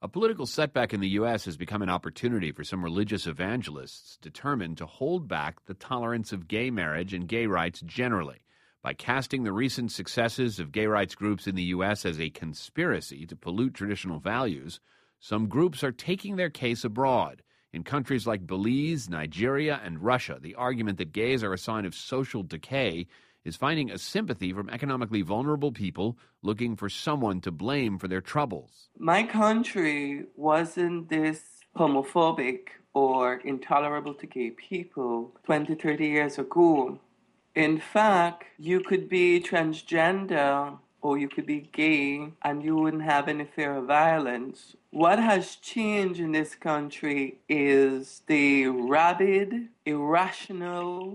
A political setback in the U.S. has become an opportunity for some religious evangelists determined to hold back the tolerance of gay marriage and gay rights generally. By casting the recent successes of gay rights groups in the U.S. as a conspiracy to pollute traditional values, some groups are taking their case abroad. In countries like Belize, Nigeria, and Russia, the argument that gays are a sign of social decay is finding a sympathy from economically vulnerable people looking for someone to blame for their troubles. My country wasn't this homophobic or intolerable to gay people 20, 30 years ago. In fact, you could be transgender or you could be gay and you wouldn't have any fear of violence. What has changed in this country is the rabid, irrational,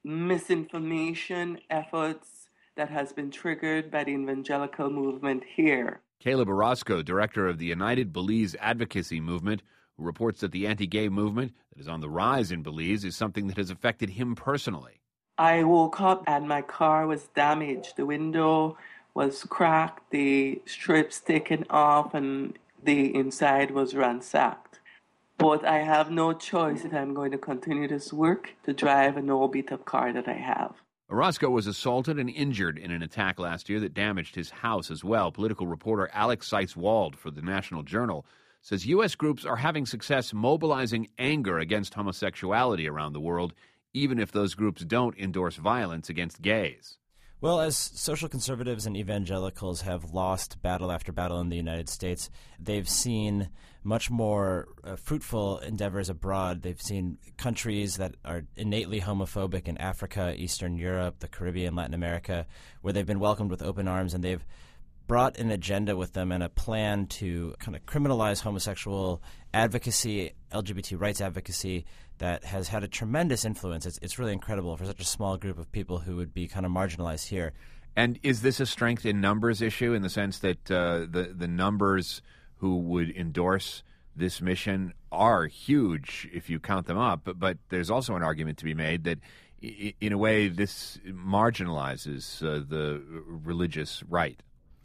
misinformation efforts that has been triggered by the evangelical movement here. Caleb Orozco, director of the United Belize Advocacy Movement, who reports that the anti-gay movement that is on the rise in Belize is something that has affected him personally. I woke up and my car was damaged. The window was cracked, the strips taken off, and the inside was ransacked. But I have no choice if I'm going to continue this work to drive an old beat-up car that I have. Orozco was assaulted and injured in an attack last year that damaged his house as well. Political reporter Alex Seitz-Wald for the National Journal says U.S. groups are having success mobilizing anger against homosexuality around the world, even if those groups don't endorse violence against gays. Well, as social conservatives and evangelicals have lost battle after battle in the United States, they've seen much more fruitful endeavors abroad. They've seen countries that are innately homophobic in Africa, Eastern Europe, the Caribbean, Latin America, where they've been welcomed with open arms, and they've brought an agenda with them and a plan to kind of criminalize homosexual advocacy, LGBT rights advocacy, that has had a tremendous influence. It's really incredible for such a small group of people who would be kind of marginalized here. And is this a strength in numbers issue in the sense that the numbers who would endorse this mission are huge if you count them up, but there's also an argument to be made that in a way this marginalizes the religious right?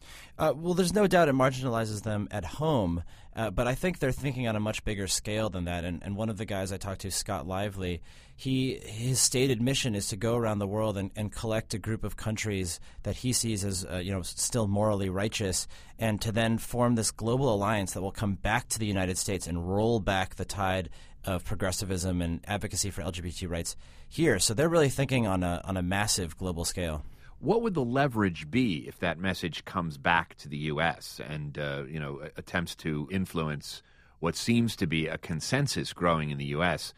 Well, there's no doubt it marginalizes them at home, but I think they're thinking on a much bigger scale than that. And one of the guys I talked to, Scott Lively, his stated mission is to go around the world and collect a group of countries that he sees as still morally righteous, and to then form this global alliance that will come back to the United States and roll back the tide of progressivism and advocacy for LGBT rights here. So they're really thinking on a massive global scale. What would the leverage be if that message comes back to the U.S. and attempts to influence what seems to be a consensus growing in the U.S.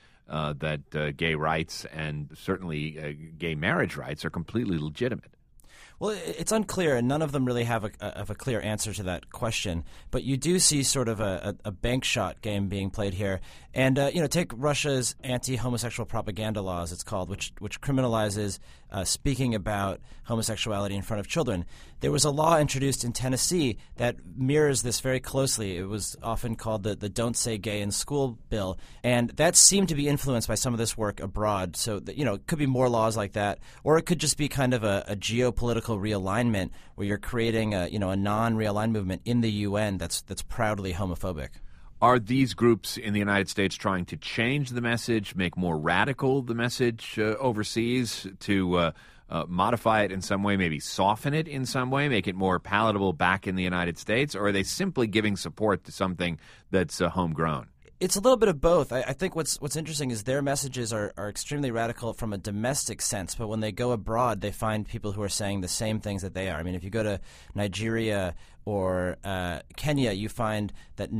That gay rights and certainly gay marriage rights are completely legitimate? Well, it's unclear, and none of them really have a clear answer to that question. But you do see sort of a bank shot game being played here. And, take Russia's anti-homosexual propaganda laws, it's called, which criminalizes speaking about homosexuality in front of children. There was a law introduced in Tennessee that mirrors this very closely. It was often called the Don't Say Gay in School bill. And that seemed to be influenced by some of this work abroad. So, it could be more laws like that, or it could just be kind of a geopolitical realignment where you're creating a non-realigned movement in the UN that's proudly homophobic. Are these groups in the United States trying to change the message, make more radical the message overseas, to modify it in some way, maybe soften it in some way, make it more palatable back in the United States? Or are they simply giving support to something that's homegrown? It's a little bit of both. I think what's interesting is their messages are extremely radical from a domestic sense, but when they go abroad, they find people who are saying the same things that they are. I mean, if you go to Nigeria or Kenya, you find that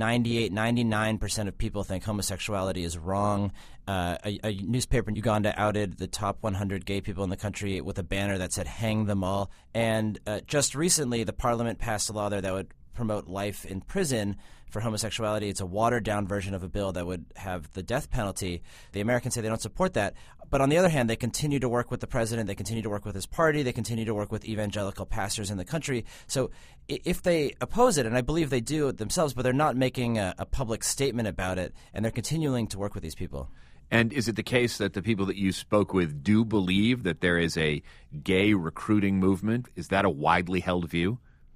99% of people think homosexuality is wrong. A newspaper in Uganda outed the top 100 gay people in the country with a banner that said, "Hang them all." And just recently, the parliament passed a law there that would promote life in prison for homosexuality. It's a watered-down version of a bill that would have the death penalty. The Americans say they don't support that. But on the other hand, they continue to work with the president. They continue to work with his party. They continue to work with evangelical pastors in the country. So if they oppose it, and I believe they do it themselves, but they're not making a public statement about it, and they're continuing to work with these people. And is it the case that the people that you spoke with do believe that there is a gay recruiting movement? Is that a widely held view?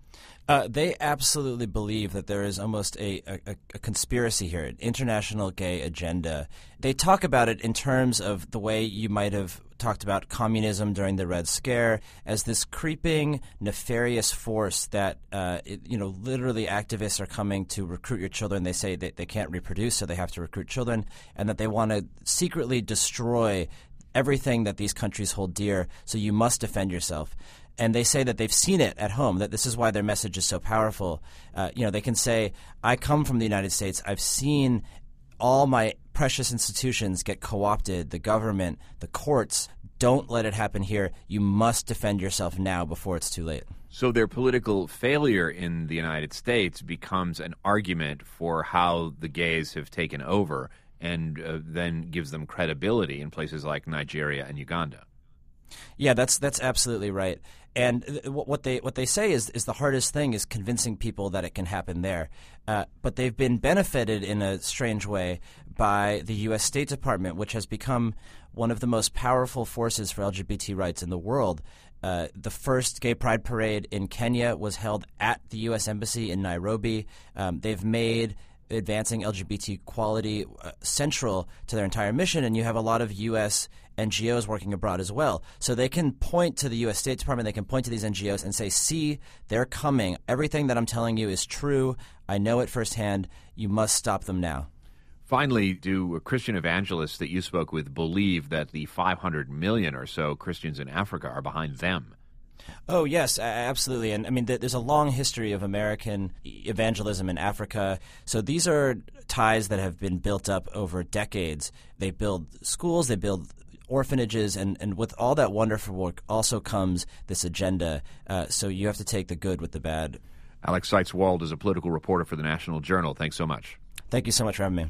They absolutely believe that there is almost a conspiracy here, an international gay agenda. They talk about it in terms of the way you might have talked about communism during the Red Scare as this creeping, nefarious force that, literally activists are coming to recruit your children. They say that they can't reproduce, so they have to recruit children, and that they want to secretly destroy everything that these countries hold dear, so you must defend yourself. And they say that they've seen it at home, that this is why their message is so powerful. They can say, I come from the United States. I've seen all my precious institutions get co-opted, the government, the courts. Don't let it happen here. You must defend yourself now before it's too late. So their political failure in the United States becomes an argument for how the gays have taken over and then gives them credibility in places like Nigeria and Uganda. Yeah, that's absolutely right. And what they say is the hardest thing is convincing people that it can happen there. But they've been benefited in a strange way by the U.S. State Department, which has become one of the most powerful forces for LGBT rights in the world. The first gay pride parade in Kenya was held at the U.S. Embassy in Nairobi. They've made advancing LGBT equality central to their entire mission, and you have a lot of U.S. NGOs working abroad as well. So they can point to the U.S. State Department, they can point to these NGOs and say, see, they're coming. Everything that I'm telling you is true. I know it firsthand. You must stop them now. Finally, do Christian evangelists that you spoke with believe that the 500 million or so Christians in Africa are behind them? Oh, yes, absolutely. And I mean, there's a long history of American evangelism in Africa. So these are ties that have been built up over decades. They build schools, they build orphanages, and with all that wonderful work also comes this agenda. So you have to take the good with the bad. Alex Seitz-Wald is a political reporter for the National Journal. Thanks so much. Thank you so much for having me.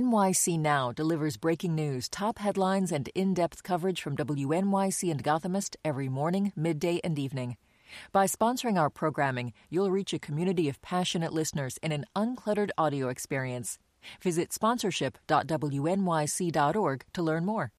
NYC Now delivers breaking news, top headlines, and in-depth coverage from WNYC and Gothamist every morning, midday, and evening. By sponsoring our programming, you'll reach a community of passionate listeners in an uncluttered audio experience. Visit sponsorship.wnyc.org to learn more.